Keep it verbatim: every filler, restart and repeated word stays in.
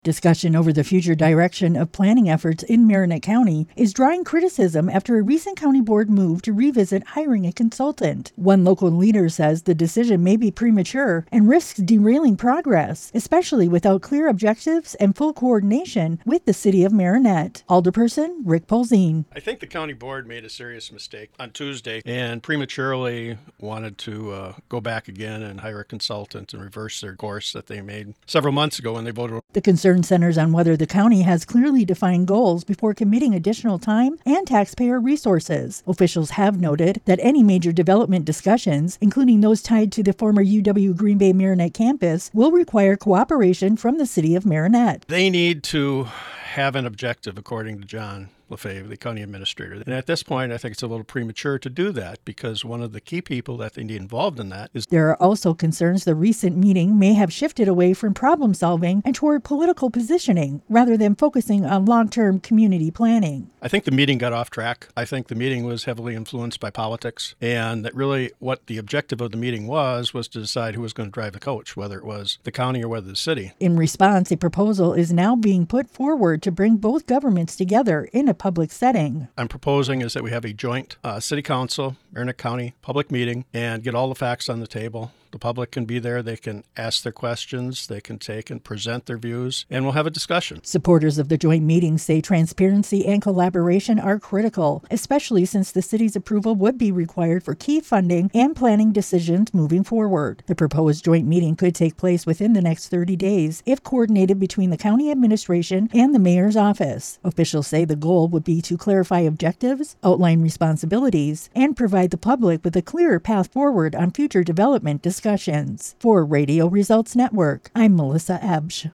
Discussion over the future direction of planning efforts in Marinette County is drawing criticism after a recent county board move to revisit hiring a consultant. One local leader says the decision may be premature and risks derailing progress, especially without clear objectives and full coordination with the city of Marinette. Alderperson Rick Polzin. I think the county board made a serious mistake on Tuesday and prematurely wanted to uh, go back again and hire a consultant and reverse their course that they made several months ago when they voted. The concern centers on whether the county has clearly defined goals before committing additional time and taxpayer resources. Officials have noted that any major development discussions, including those tied to the former U W Green Bay Marinette campus, will require cooperation from the city of Marinette. They need to have an objective, according to John Lefebvre, the county administrator. And at this point, I think it's a little premature to do that because one of the key people that they need involved in that is... There are also concerns the recent meeting may have shifted away from problem solving and toward political positioning rather than focusing on long-term community planning. I think the meeting got off track. I think the meeting was heavily influenced by politics, and that really what the objective of the meeting was was to decide who was going to drive the coach, whether it was the county or whether the city. In response, a proposal is now being put forward to bring both governments together in a public setting. I'm proposing is that we have a joint uh, city council, Marinette County public meeting and get all the facts on the table. The public can be there. They can ask their questions. They can take and present their views, and we'll have a discussion. Supporters of the joint meeting say transparency and collaboration are critical, especially since the city's approval would be required for key funding and planning decisions moving forward. The proposed joint meeting could take place within the next thirty days if coordinated between the county administration and the mayor's office. Officials say the goal would be to clarify objectives, outline responsibilities, and provide the public with a clearer path forward on future development discussions. For Radio Results Network, I'm Melissa Ebsch.